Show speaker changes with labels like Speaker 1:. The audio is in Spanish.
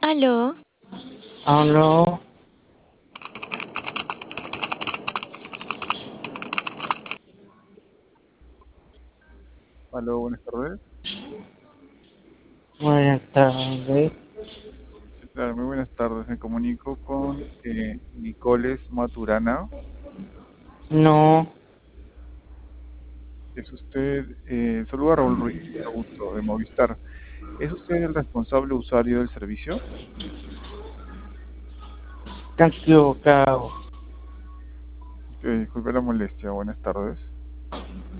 Speaker 1: Aló,
Speaker 2: Aló,
Speaker 3: Aló, buenas tardes.
Speaker 2: buenas tardes.
Speaker 3: ¿Qué tal? Muy buenas tardes. Me comunico con Nicoles Maturana.
Speaker 2: No,
Speaker 3: Es usted, saluda a Raúl Ruiz, mucho gusto, de Movistar. ¿Es usted el responsable usuario del servicio?
Speaker 2: está equivocado.
Speaker 3: Disculpe la molestia. Buenas tardes.